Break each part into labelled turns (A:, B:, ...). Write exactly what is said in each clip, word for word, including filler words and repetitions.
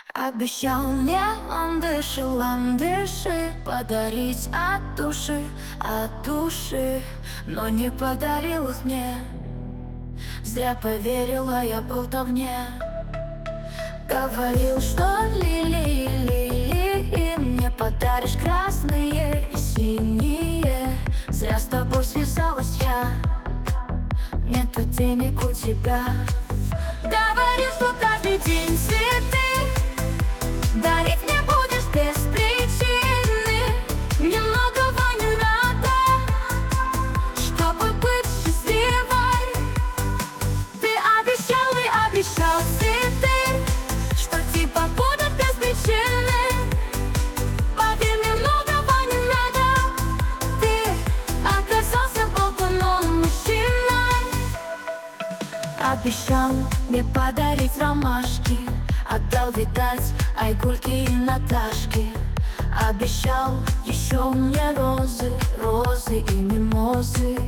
A: Обещал мне он дыши, ландыши подарить от души, от души, но не подарил их мне. Зря поверила я болтовне. Говорил, что лилии, лилии мне подаришь красные и синие. Зря с тобой связалась я, нету денег у тебя. Говорил, что каждый день цветы дарить мне будешь без причины. Мне многого не надо, чтобы быть счастливой. Ты обещал и обещал цветы, что типа будут без причины. Поверь, мне многого не надо, ты оказался болтуном мужчиной. Обещал мне подарить ромашки, отдал, видать, Айгульки и Наташки. Обещал еще мне розы, розы и мимозы.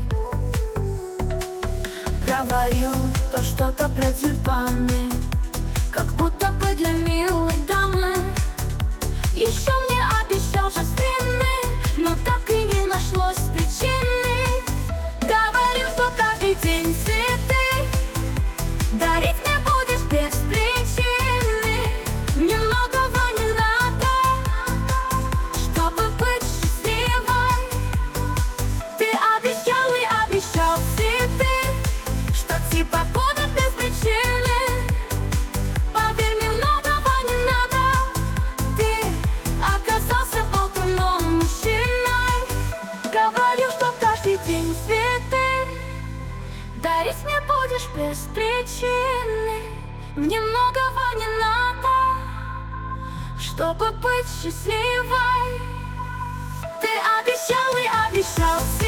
A: Говорил то что-то про тюльпаны, как будто бы для милой дамы. Еще мне обещал жасмины, но так и не нашлось причины. Говорил, что каждый день цветы дарить мне будешь без причины. Мне многого не надо, чтобы быть счастливой. Ты обещал и обещал цветы, что типа будут без причины. Поверь, мне многого не надо, ты оказался болтуном мужчиной. Говорил, что каждый день цветы дарить мне будешь без причины. Мне многого не надо, чтобы быть счастливой. Ты обещал и обещал.